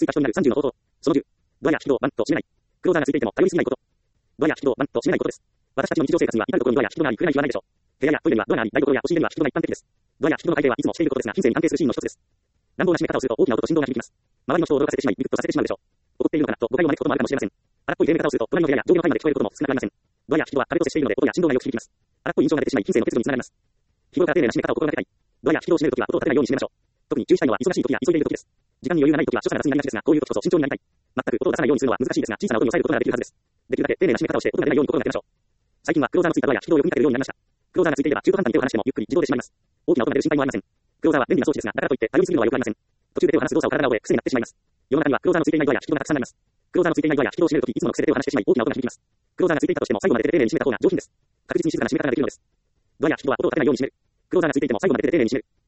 追加人になる30の方法。その10。ドアや引き戸をバンと閉めない。クローザーがついていても頼りすぎないこと。ドアや引き戸をバンと閉めないことです。私たちの日常生活には至るところにドアや引き戸があり、来るなり言わないでしょう。部屋やトイレにはドアがあり、台所や押し入れには引き戸が一般的です。ドアや引き戸の改定はいつもしていることですが、人生に関係するシーンの一つです。乱暴な閉め方をすると大きな音と振動が響きます。周りの人を驚かせてしまい、ビクッとさせてしまうでしょう。怒っているのかなと誤解を招くこともあるかもしれません。荒っぽい閉め方をすると、隣の部屋や上下の階まで聞こえることも少なくありません。ドアや引き戸は壁と接しているので、音や振動がよく響きます。荒っぽい印象が出てしまい、金銭の欠如につながります。日頃から丁寧な閉め方を心がけたい。ドアや引き戸を閉めるときは音を立てないように閉めましょう。特に注意したいのは忙しいときや急いでいるときです。時間に余裕がないときは所作が雑になりがちですが、こういうときこそ慎重になりたい。全く音を出さないようにするのは難しいですが、小さな音に抑えることができるはずです。できるだけ丁寧な閉め方をして音が出ないように心がけましょう。最近はクローザーのついたドアや引き戸をよく見かけるようになりました。クローザーがついていれば中途半端に手を離してもゆっくり自動で閉まります。大きな音が出る心配もありません。クローザーは便利な装置ですが、だからといって頼りすぎるのは良くありません。途中で手を離す動作を体が覚え、癖になってしまいます。世の中にはクローザーのついていないドアや引き戸がたくさんあります。クローザーのついていないドアや引き戸を閉めるとき、いつもの癖で手を離してしまい、大きな音が響きます。クローザーがついていたとしても、最後まで丁寧に閉めた方が上品です。確実に静かな閉め方ができるのです。ドアや引き戸は音を立てないように閉める。クローザーがついていても最後まで丁寧に閉める。